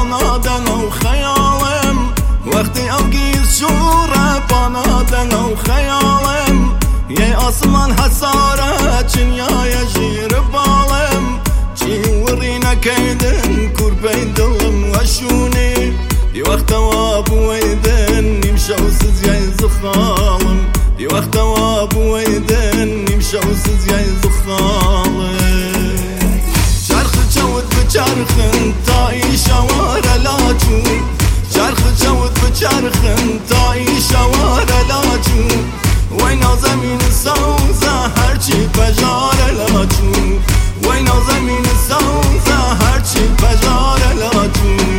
بانادن و خیالم وقتی او گیز شوره بانادن و خیالم یه آسمان حساره چنیای جیر بالم چی وری نکیدن کربی دلم وشونی دی وقت وابو ویدن نمشو سزیای زخالم دی وقت وابو ویدن نمشو سزیای زخالم چرخ جود بچرخن تایی شوار لاجون چرخ جود بچرخن تایی شوار لاجون وینا زمین سوزه هرچی پجار لاجون وینا زمین سوزه هرچی پجار لاجون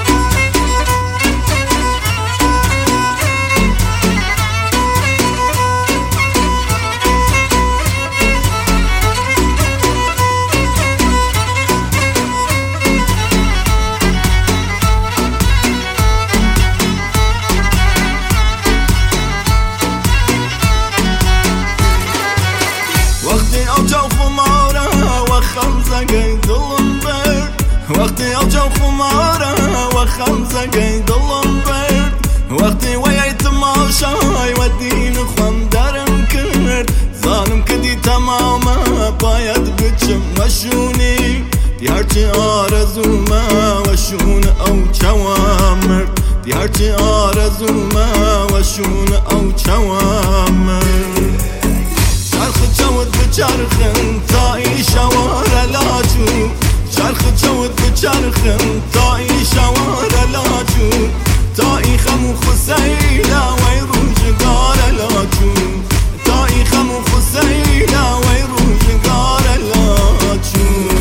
وقتی او جو خماره و خمزه گی دلم برد وقتی او جو خماره و خمزه گی دلم برد وقتی ویای تماشای و دین خم درم کرد زانم کدی تمامه باید بچم وشونی دی هرچی آرزومه وشون او چوامر دی هرچی آرزومه وشون او چوامر چرخ جود بچرخن تایی شوار لاجون چرخ جود بچرخن تایی شوار لاجون تایی خمو خسیلا وی روزگار لاجون تایی خمو خسیلا وی روزگار لاجون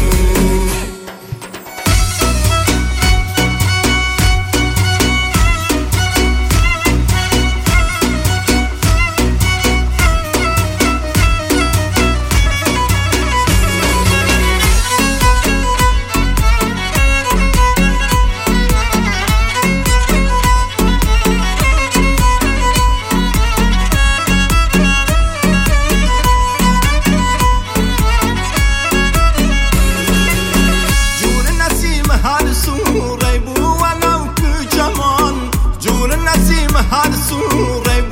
هر سوره